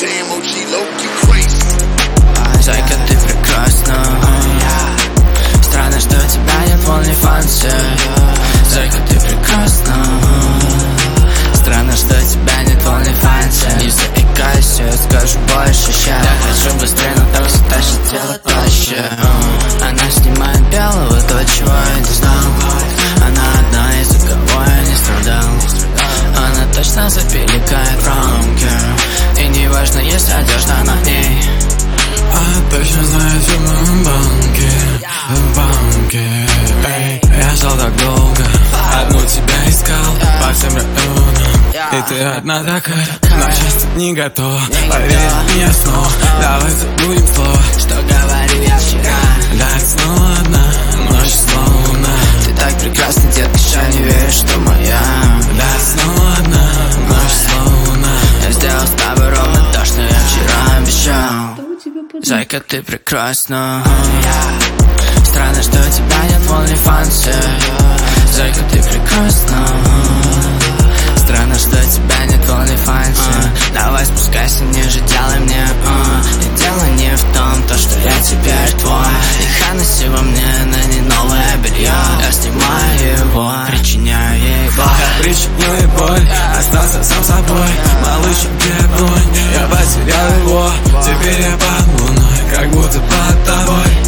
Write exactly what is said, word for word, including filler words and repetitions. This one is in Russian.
Зайка, ты прекрасна. Странно, что тебя нет в OnlyFans. Зайка, ты прекрасна. Странно, что тебя нет в OnlyFans. Не заикайся, я скажу больше. Я хочу быстрее, но так все тащит тело тащит. Она снимает белого, то, чего я не знал. Она одна, из-за кого я не страдал. Она точно запиликает wrong girl. И не важно, есть одежда на ней. Она точно знает, что в моем банке. В банке. Эй, я ждал так долго, одну тебя искал по всем районам. И ты одна такая, но счастье не готова. Поверь мне снова, давай забудем слово, что говорил я вчера. Да, снова одна, ночь снова луна. Ты так прекрасна, детка, что не веришь, что моя. Да, снова одна, ночь снова луна. Я сделал с тобой ровно то, что я вчера обещал. Зайка, ты прекрасна. Странно, что тебя нет в OnlyFans. Зайка, ты прекрасна. Странно, что тебя нет в OnlyFans. Давай спускайся ниже, делай мне. И дело не в том, то, что я теперь твой. И Ханнесси во мне, но не новое белье. Я снимаю его, причиняю ей боль. Я причинил ей боль, остался сам собой. Малыш, где бронь? Я потерял его, теперь я под луной, как будто под тобой.